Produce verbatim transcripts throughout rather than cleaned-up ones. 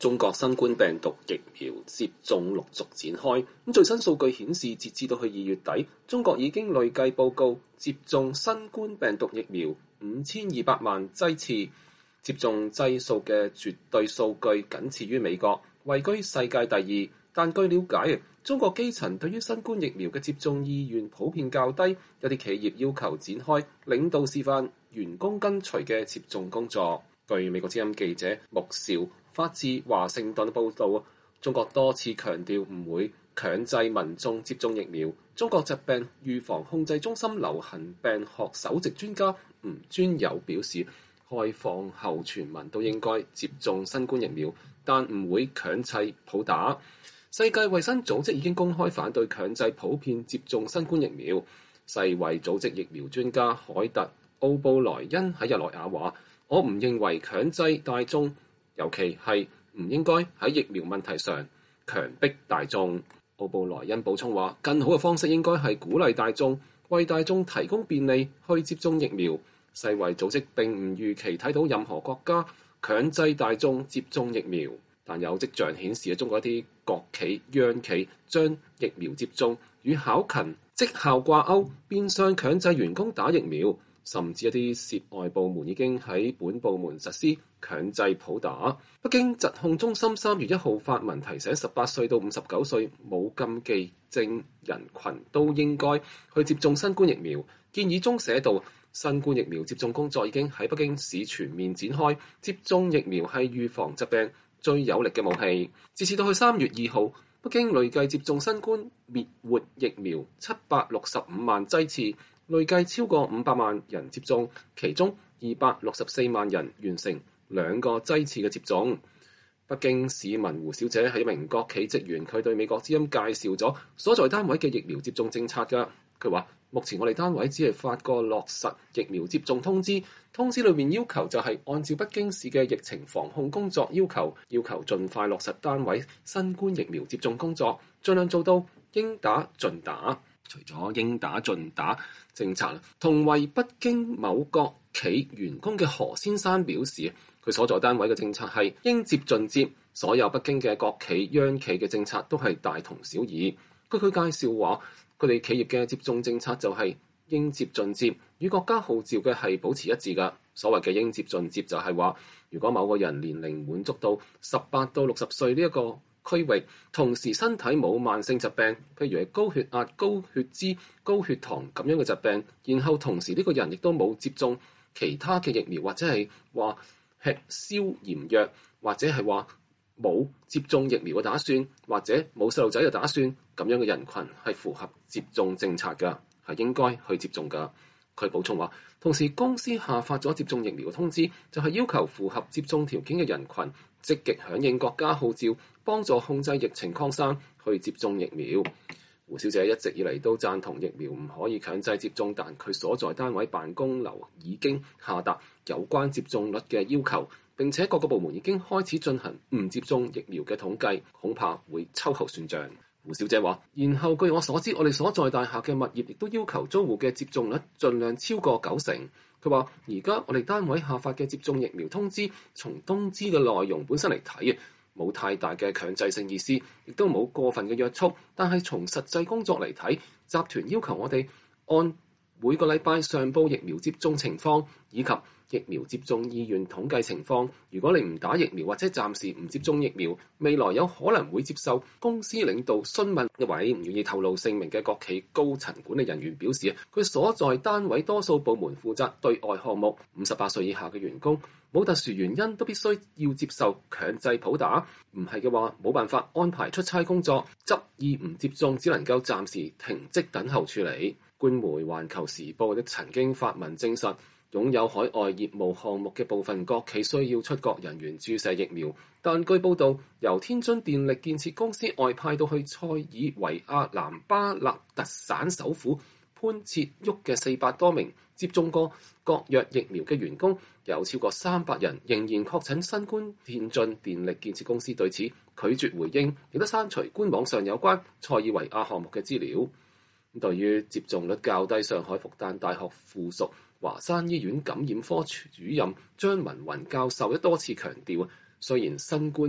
中國新冠病毒疫苗接種陸續展開。咁最新數據顯示，截至到去二月底，中國已經累計報告接種新冠病毒疫苗五千二百萬劑次，接種劑數嘅絕對數據僅次於美國，位居世界第二。但據了解，中國基層對於新冠疫苗嘅接種意願普遍較低，有啲企業要求展開領導示範、員工跟隨嘅接種工作。據美國之音記者穆兆發自華盛頓報導，中國多次強調唔會強制民眾接種疫苗。中國疾病預防控制中心流行病學首席專家吳尊友表示，開放後全民都應該接種新冠疫苗，但唔會強制普打。世界衛生組織已經公開反對強制普遍接種新冠疫苗。世衛組織疫苗專家凱特奧布萊恩喺日內瓦話：我唔認為強制大眾，尤其係唔應該喺疫苗問題上強迫大眾。奧布萊恩補充話：更好嘅方式應該係鼓勵大眾，為大眾提供便利去接種疫苗。世衛組織並唔預期睇到任何國家強制大眾接種疫苗。但有跡象顯示，中國一啲國企、央企將疫苗接種與考勤績效掛鈎，變相強制員工打疫苗，甚至一啲涉外部門已經喺本部門實施強制普打。北京疾控中心三月一號發文提醒，十八歲到五十九歲冇禁忌症人群都應該去接種新冠疫苗。建議中寫道，新冠疫苗接種工作已經喺北京市全面展開，接種疫苗係預防疾病最有力嘅武器。截至到去三月二號，北京累計接種新冠滅活疫苗七百六十五萬劑次，累計超過五百萬人接種，其中二百六十四萬人完成兩個劑次嘅接種。北京市民胡小姐係一名國企職員，佢對美國之音介紹咗所在單位嘅疫苗接種政策㗎。佢話：目前我哋單位只係發過落實疫苗接種通知，通知裏面要求就係按照北京市嘅疫情防控工作要求，要求盡快落實單位新冠疫苗接種工作，盡量做到應打盡打。除咗應打盡打政策，同為北京某國企員工嘅何先生表示，佢所在單位嘅政策係應接盡接，所有北京嘅國企、央企嘅政策都係大同小異。據佢介紹話，佢哋企業嘅接種政策就係應接盡接，與國家號召嘅係保持一致㗎。所謂嘅應接盡接就係話，如果某個人年齡滿足到十八到六十歲呢一個區域，同時身體冇慢性疾病，譬如係高血壓、高血脂、高血糖咁樣嘅疾病，然後同時呢個人亦都冇接種其他嘅疫苗，或者係話吃消炎藥，或者係話冇接種疫苗嘅打算，或者冇細路仔嘅打算，咁樣嘅人群係符合接種政策㗎，係應該去接種㗎。佢補充話，同時公司下發咗接種疫苗嘅通知，就係要求符合接種條件嘅人群積極響應國家號召，幫助控制疫情擴散，去接種疫苗。胡小姐一直以嚟都贊同疫苗唔可以強制接種，但佢所在單位辦公樓已經下達有關接種率嘅要求，並且各個部門已經開始進行唔接種疫苗嘅統計，恐怕會秋後算賬。胡小姐話，然後據我所知，我哋所在大廈嘅物業亦都要求租戶嘅接種率盡量超過九成。佢話，而家我哋單位下發嘅接種疫苗通知，從通知嘅內容本身嚟睇，冇太大嘅強制性意思，亦都冇過分嘅約束。但係從實際工作嚟睇，集團要求我哋按每個禮拜上報疫苗接種情況，以及疫苗接種意願統計情況。如果你唔打疫苗或者暫時唔接種疫苗，未來有可能會接受公司領導詢問。一位唔願意透露姓名嘅國企高層管理人員表示，佢所在單位多數部門負責對外項目，五十八歲以下嘅員工冇特殊原因都必須要接受強制普打，唔係嘅話冇辦法安排出差工作，執意唔接種只能夠暫時停職等候處理。官媒《環球時報》亦曾經發文證實，擁有海外業務項目嘅部分國企需要出國人員注射疫苗，但據報道，由天津電力建設公司外派到去塞爾維亞南巴勒特省首府潘切沃嘅四百多名接種過國藥疫苗嘅員工，有超過三百人仍然確診新冠。天津電力建設公司對此拒絕回應，亦都刪除官網上有關塞爾維亞項目嘅資料。對於接種率較低，上海復旦大學附屬華山醫院感染科主任張文雲教授亦多次強調，雖然新冠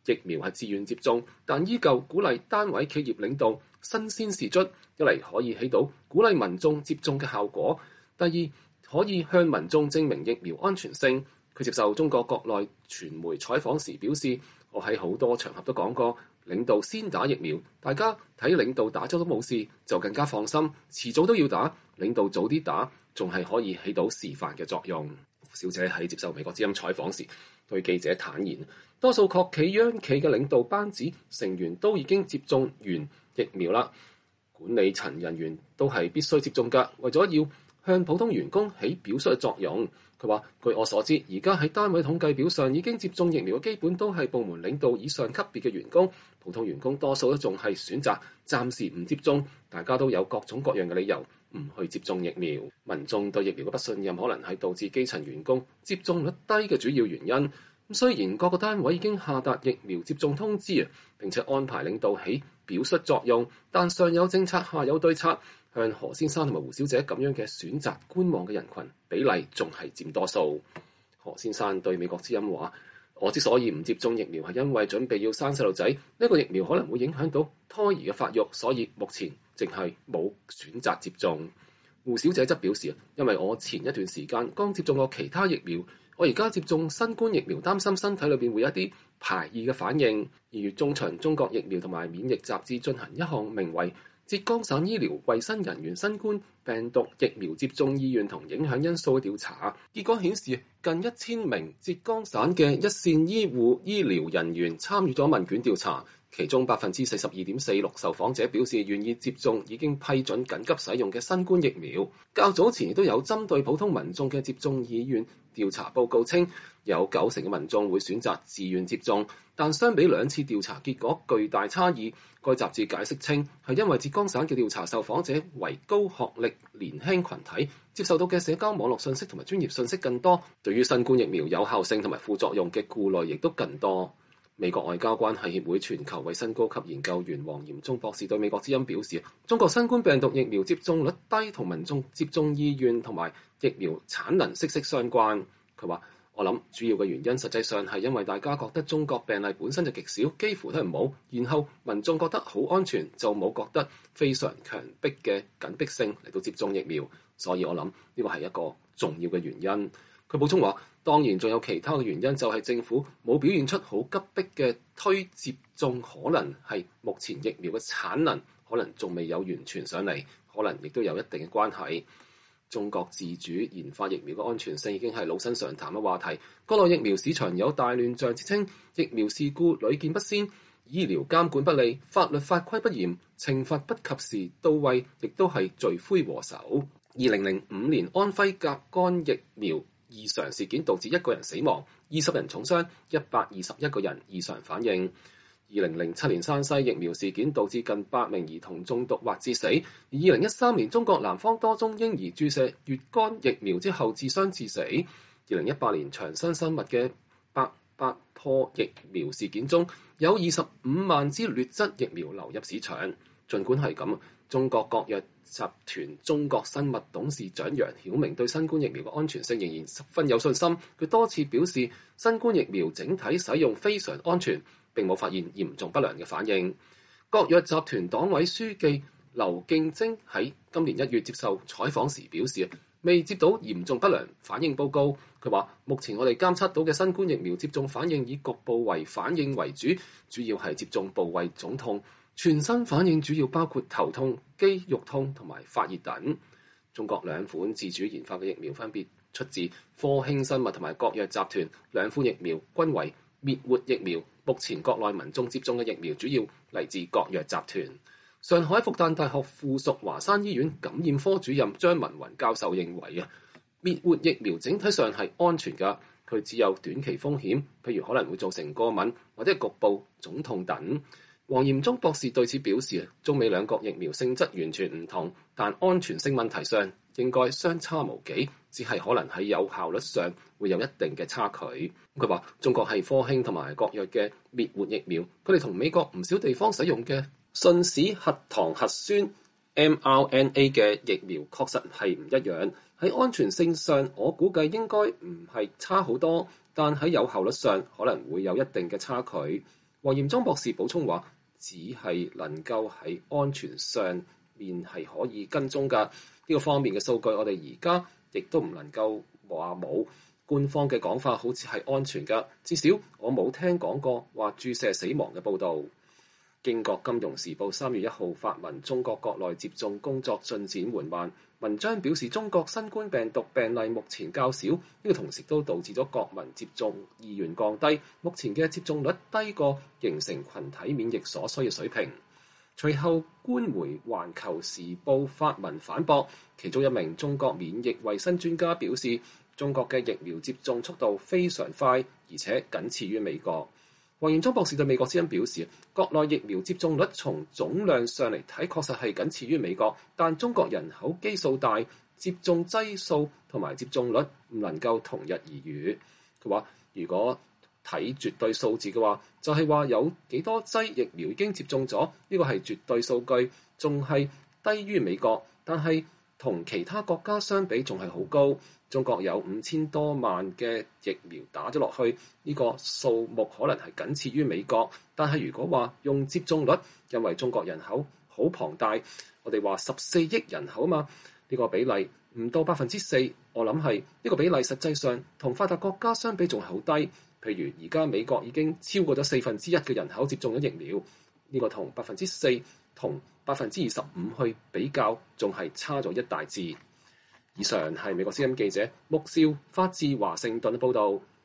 疫苗係自願接種，但依舊鼓勵單位企業領導新鮮事蹟，一嚟可以起到鼓勵民眾接種嘅效果，第二可以向民眾證明疫苗安全性。佢接受中國國內傳媒採訪時表示：我喺好多場合都講過，領導先打疫苗，大家睇領導打咗都冇事，就更加放心。遲早都要打，領導早啲打，仲係可以起到示範嘅作用。胡小姐喺接受美國之音採訪時，對記者坦言，多數國企央企嘅領導班子成員都已經接種完疫苗啦，管理層人員都係必須接種㗎，為咗要向普通員工起表率嘅作用。佢話：據我所知，而家喺單位統計表上已經接種疫苗嘅基本都係部門領導以上級別嘅員工，普通員工多數都仲係選擇暫時唔接種，大家都有各種各樣嘅理由唔去接種疫苗。民眾對疫苗嘅不信任可能係導致基層員工接種率低嘅主要原因。咁雖然各個單位已經下達疫苗接種通知啊，並且安排領導起表率作用，但上有政策下有對策。向何先生同埋胡小姐咁樣嘅選擇觀望嘅人群比例仲係佔多數。何先生對美國之音話：我之所以唔接種疫苗係因為準備要生細路仔，呢個疫苗可能會影響到胎兒嘅發育，所以目前淨係冇選擇接種。胡小姐則表示：因為我前一段時間剛接種過其他疫苗，我而家接種新冠疫苗，擔心身體裏邊會有一啲排異嘅反應。二月中旬，中國疫苗同埋免疫雜誌進行一項名為浙江省醫療衛生人員新冠病毒疫苗接種意願同影響因素嘅調查，結果顯示近一千名浙江省嘅一線醫護醫療人員參與咗問卷調查，其中百分之四十二點四六受訪者表示願意接種已經批准緊急使用嘅新冠疫苗。較早前亦都有針對普通民眾嘅接種意願調查報告稱，有九成嘅民眾會選擇自願接種，但相比兩次調查結果巨大差異。該雜誌解釋稱，係因為浙江省嘅調查受訪者為高學歷年輕群體，接受到嘅社交網絡信息同埋專業信息更多，對於新冠疫苗有效性同埋副作用嘅顧慮亦都更多。美國外交關係協會全球衛生高級研究員黃炎忠博士對美國之音表示，中國新冠病毒疫苗接種率低同民眾接種意願同埋疫苗產能息息相關。佢話：我諗主要嘅原因實際上係因為大家覺得中國病例本身就極少，幾乎都係冇，然後民眾覺得好安全，就冇覺得非常強迫嘅緊迫性嚟到接種疫苗，所以我諗呢個係一個重要嘅原因。佢補充話，當然仲有其他嘅原因，就係政府冇表現出好急迫嘅推接種，可能係目前疫苗嘅產能可能仲未有完全上嚟，可能亦都有一定嘅關係。中國自主研發疫苗嘅安全性已經係老生常談嘅話題。國內疫苗市場有大亂象之稱，疫苗事故屢見不鮮，醫療監管不力，法律法規不嚴，懲罰不及時到位，亦都係罪魁禍首。二零零五年安徽甲肝疫苗異常事件導致一個人死亡，二十人重傷，一百二十一個人異常反應。二零零七年山西疫苗事件導致近百名兒童中毒或致死，而二零一三年中國南方多宗嬰兒注射乙肝疫苗之後自傷致死。二零一八年長生生物嘅白百破疫苗事件中，有二十五萬支劣質疫苗流入市場。儘管係咁，中國國藥集團中國生物董事長楊曉明對新冠疫苗嘅安全性仍然十分有信心。佢多次表示，新冠疫苗整體使用非常安全，並冇發現嚴重不良嘅反應。國藥集團黨委書記劉敬晶喺今年一月接受採訪時表示，未接到嚴重不良反應報告。佢話：目前我哋監測到嘅新冠疫苗接種反應以局部為反應為主，主要係接種部位腫痛，全身反應主要包括頭痛、肌肉痛同埋發熱等。中國兩款自主研發嘅疫苗分別出自科興生物同埋國藥集團，兩款疫苗均為滅活疫苗。目前國內民眾接種嘅疫苗主要嚟自國藥集團。上海復旦大學附屬華山醫院感染科主任張文雲教授認為啊，滅活疫苗整體上係安全㗎，佢只有短期風險，譬如可能會造成過敏或者局部腫痛等。黃炎忠博士對此表示，中美兩國疫苗性質完全唔同，但安全性問題上應該相差無幾，只係可能喺有效率上會有一定嘅差距。佢話中國係科興同埋國藥嘅滅活疫苗，佢哋同美國唔少地方使用嘅信使核糖核酸 mRNA 嘅疫苗確實係唔一樣。喺安全性上，我估計應該唔係差好多，但喺有效率上可能會有一定嘅差距。 黃炎莊博士補充話，只係能夠喺安全上面係可以跟蹤㗎，呢、這個方面嘅數據我哋而家亦都唔能夠話冇。官方嘅講法好似係安全㗎，至少我冇聽講過話注射死亡嘅報導。英國金融時報三月一號發文，中國國內接種工作進展緩慢。文章表示，中國新冠病毒病例目前較少，呢個同時都導致咗國民接種意願降低。目前嘅接種率低過形成群體免疫所需嘅水平。隨後，官媒《環球時報》發文反駁，其中一名中國免疫衛生專家表示，中國嘅疫苗接種速度非常快，而且僅次於美國。黃炎莊博士對美國之音表示，國內疫苗接種率從總量上嚟睇，確實係僅次於美國，但中國人口基數大，接種劑數同埋接種率唔能夠同日而語。佢話：如果睇絕對數字嘅話，就係話有幾多劑疫苗已經接種咗，呢個係絕對數據，仲係低於美國，但係同其他國家相比仲係好高。中國有五千多萬嘅疫苗打咗落去，呢個數目可能係僅次於美國。但係如果話用接種率，因為中國人口好龐大，我哋話十四億人口嘛，呢個比例唔到百分之四，我諗係呢個比例實際上同發達國家相比仲係好低。譬如而家美國已經超過咗四分之一嘅人口接種咗疫苗，呢個同百分之四同百分之二十五去比較，仲係差咗一大截。以上係美國之音記者穆少發自華盛頓報導。